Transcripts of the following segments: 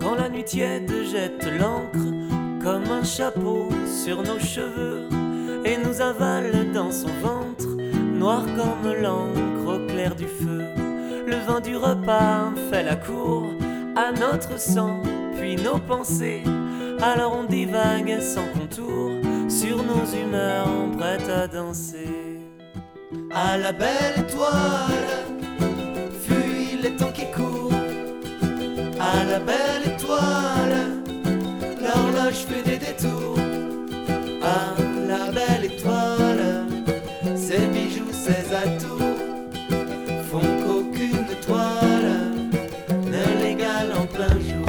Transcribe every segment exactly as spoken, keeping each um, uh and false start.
Quand la nuit tiède jette l'encre comme un chapeau sur nos cheveux et nous avale dans son ventre, noir comme l'encre au clair du feu. Le vin du repas fait la cour à notre sang, puis nos pensées. Alors on divague sans contour sur nos humeurs prêtes à danser. À la belle étoile, fuis les temps qui courent. À la belle étoile, l'horloge fait des détours. À la belle étoile, ses bijoux, ses atours font qu'aucune toile ne l'égale en plein jour.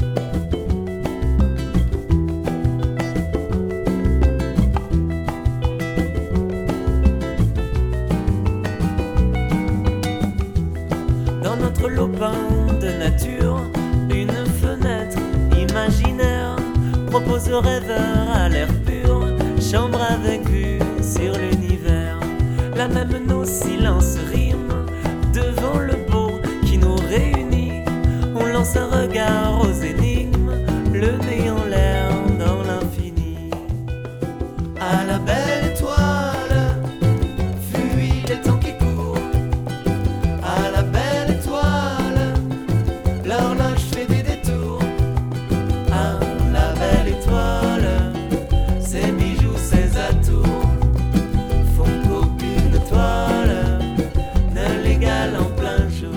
Dans notre lopin de nature, une fenêtre imaginaire propose au rêveur à l'air pur, chambre avec vue sur l'univers. Là même nos silences riment devant le beau qui nous réunit. On lance un regard aux énigmes, le nez en l'air dans l'infini. À la belle étoile, fuis les temps qui courent. À la belle étoile, l'horloge fait des détours. À la belle étoile, ses bijoux, ses atours font qu'aucune toile ne l'égale en plein jour.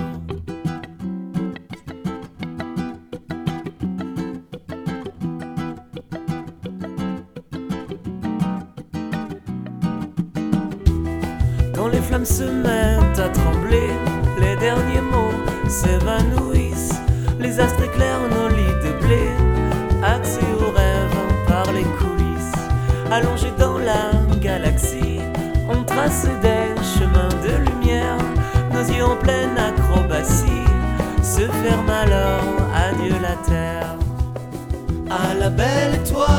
Quand les flammes se mettent à trembler, les derniers mots s'évanouissent. Les astres éclairent nos lits de blé, accès aux rêves par les coulisses. Allongés dans la galaxie, on trace des chemins de lumière. Nos yeux en pleine acrobatie se ferment alors, adieu la terre. À la belle étoile,